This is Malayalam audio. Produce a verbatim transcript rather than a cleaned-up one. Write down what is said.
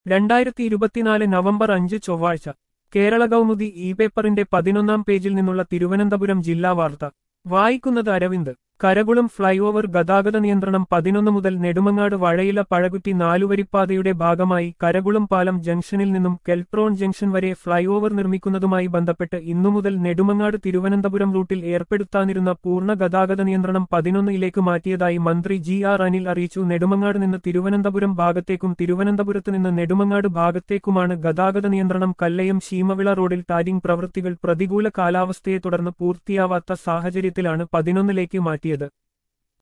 രണ്ടായിരത്തി ഇരുപത്തിനാല് നവംബർ അഞ്ച് ചൊവ്വാഴ്ച കേരള കൗമുദി ഇ പേപ്പറിന്റെ പതിനൊന്നാം പേജിൽ നിന്നുള്ള തിരുവനന്തപുരം ജില്ലാ വാർത്ത വായിക്കുന്നത് അരവിന്ദ്. കരകുളം ഫ്ലൈഓവർ ഗതാഗത നിയന്ത്രണം പതിനൊന്ന് മുതൽ. നെടുമങ്ങാട് വഴയില പഴകുറ്റി നാലുവരിപ്പാതയുടെ ഭാഗമായി കരകുളം പാലം ജംഗ്ഷനിൽ നിന്നും കെൽട്രോൺ ജംഗ്ഷൻ വരെ ഫ്ലൈഓവർ നിർമ്മിക്കുന്നതുമായി ബന്ധപ്പെട്ട് ഇന്നുമുതൽ നെടുമങ്ങാട് തിരുവനന്തപുരം റൂട്ടിൽ ഏർപ്പെടുത്താനിരുന്ന പൂർണ്ണ ഗതാഗത നിയന്ത്രണം പതിനൊന്നിലേക്ക് മാറ്റിയതായി മന്ത്രി ജി ആർ അനിൽ അറിയിച്ചു. നെടുമങ്ങാട് നിന്ന് തിരുവനന്തപുരം ഭാഗത്തേക്കും തിരുവനന്തപുരത്ത് നിന്ന് നെടുമങ്ങാട് ഭാഗത്തേക്കുമാണ് ഗതാഗത നിയന്ത്രണം. കല്ലയം ശീമവിള റോഡിൽ ടാരിംഗ് പ്രവൃത്തികൾ പ്രതികൂല കാലാവസ്ഥയെ തുടർന്ന് പൂർത്തിയാവാത്ത സാഹചര്യത്തിലാണ് പതിനൊന്നിലേക്ക് മാറ്റിയത്.